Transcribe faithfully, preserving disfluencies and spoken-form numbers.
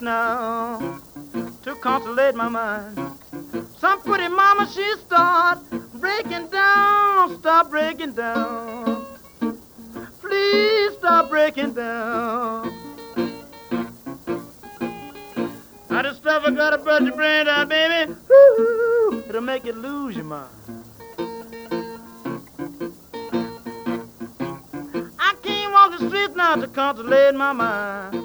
now to consolate my mind. Some pretty mama, she start breaking down, stop breaking down. Please stop breaking down. Now this stuff I gotta burst your brain out, baby. Woo, it'll make you lose your mind. I can't walk the streets now to consolate my mind.